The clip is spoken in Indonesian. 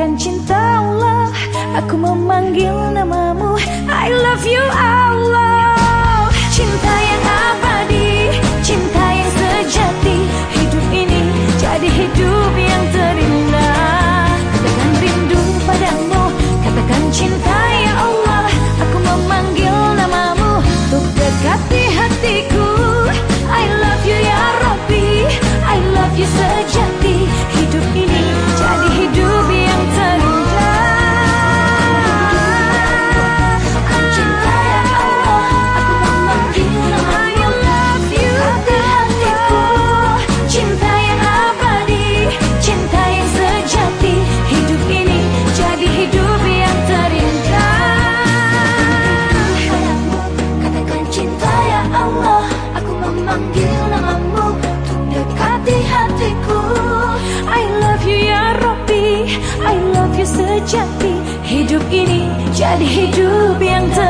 Katakan cinta Allah, aku memanggil namamu. I love you Allah. Cinta yang abadi, cinta yang sejati. Hidup ini jadi hidup yang terindah. Katakan rindu padamu, katakan cinta ya Allah. Aku memanggil namamu untuk dekati hatiku. I love you ya Rabbi, I love you sejati. Hidup ini jadi hidup yang terindah. Katakan cinta ya Allah, aku memanggil namamu. I love you dekati hatiku. Cinta yang abadi, cinta yang sejati. Hidup ini jadi hidup yang terindah. Katakan cinta ya Allah, aku memanggil namamu untuk dekati hatiku. I love you ya Rabbi, I love you sejati. Hidup ini jadi hidup yang